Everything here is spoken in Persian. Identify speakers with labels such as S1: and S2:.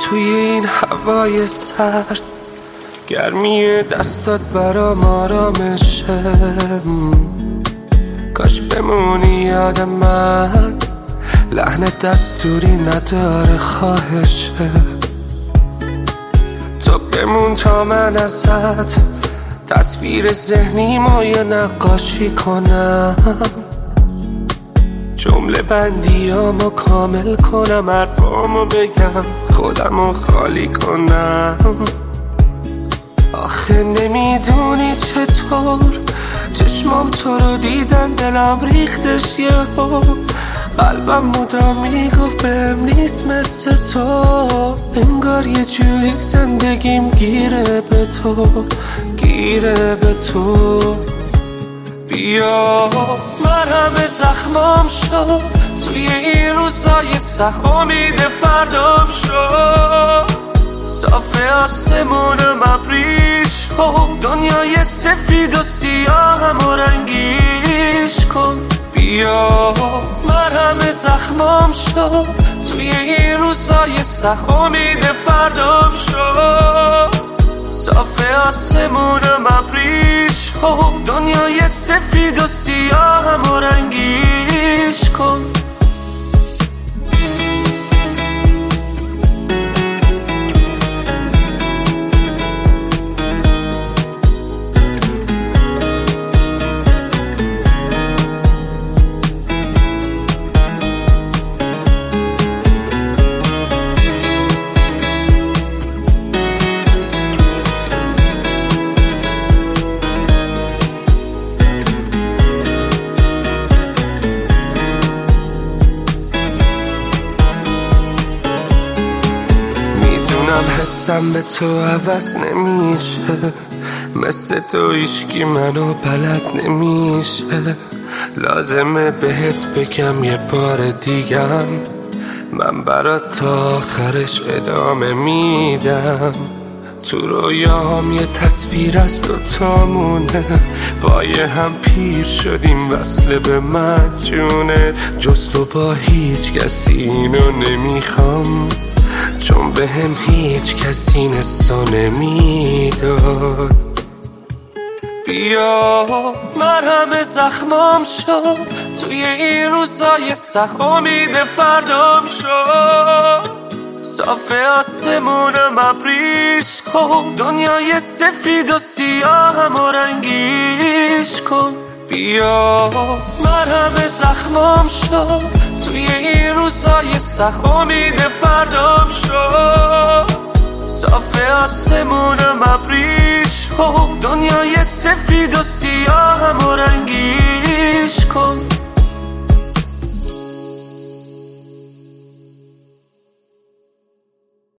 S1: توی این هوای سرد، گرمی دستات برام آرامشه. کاش بمونی یاد من، لحن دستوری نداره خواهشه. تو بمون تا من ازت تصویر ذهنیمو یه نقاشی کنم، جمله بندیامو کامل کنم، حرفامو بگم، خودمو خالی کنم. آخه نمیدونی چطور چشمام تو رو دیدن، دلم ریختش یهو، قلبم مدام میگفت بهم نیست مثل تو. انگار یه جوری زندگیم گیره به تو، گیره به تو. بیا مرهم زخمام شد توی این روزای سخت، امید فردام شد. صافه آسمونم ابریش کن، دنیای سفید و سیاهم و رنگیش کن. بیا مرهم زخمام شد توی این روزای سخت، امید فردام شد. صافه آسمونم ابریش کن، دنیای سفید و سیاهم و رنگیش کن. حسم به تو عوض نمیشه، مثل تو هیچکی منو بلد نمیشه. لازمه بهت بگم یه بار دیگم، من برات تا آخرش ادامه میدم. تو رویاهم یه تصویر از دوتامونه، با یه هم پیر شدیم، وصله به من جونه. جز تو با هیچ کسی اینو نمیخوام، چون به هم هیچ کسی این حسو نمیداد. بیا مرهم زخمام شد توی این روزای سخت، امید فردام شد. صافه آسمونم ابریش کن، دنیای سفید و سیاهم و رنگیش کن. بیا مرهم زخمام شد توی این روزای سخت، امید فردام شد. صافه آسمونم ابریش کن، دنیای سفید و سیاه